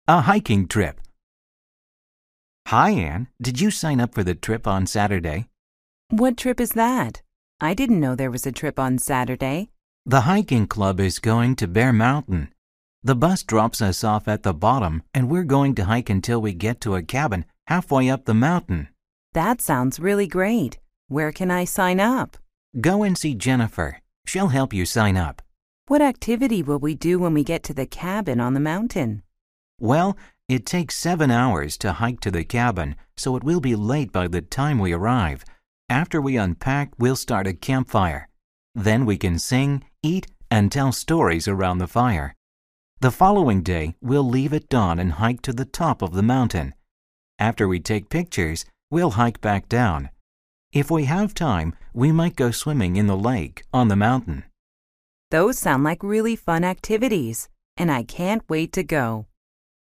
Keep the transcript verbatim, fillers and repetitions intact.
A hiking trip. Hi, Anne. Did you sign up for the trip on Saturday? What trip is that? I didn't know there was a trip on Saturday. The hiking club is going to Bear Mountain. The bus drops us off at the bottom, and we're going to hike until we get to a cabin halfway up the mountain. That sounds really great. Where can I sign up? Go and see Jennifer. She'll help you sign up. What activity will we do when we get to the cabin on the mountain? Well, it takes seven hours to hike to the cabin, so it will be late by the time we arrive. After we unpack, we'll start a campfire. Then we can sing, eat, and tell stories around the fire. The following day, we'll leave at dawn and hike to the top of the mountain. After we take pictures, we'll hike back down. If we have time, we might go swimming in the lake on the mountain. Those sound like really fun activities, and I can't wait to go.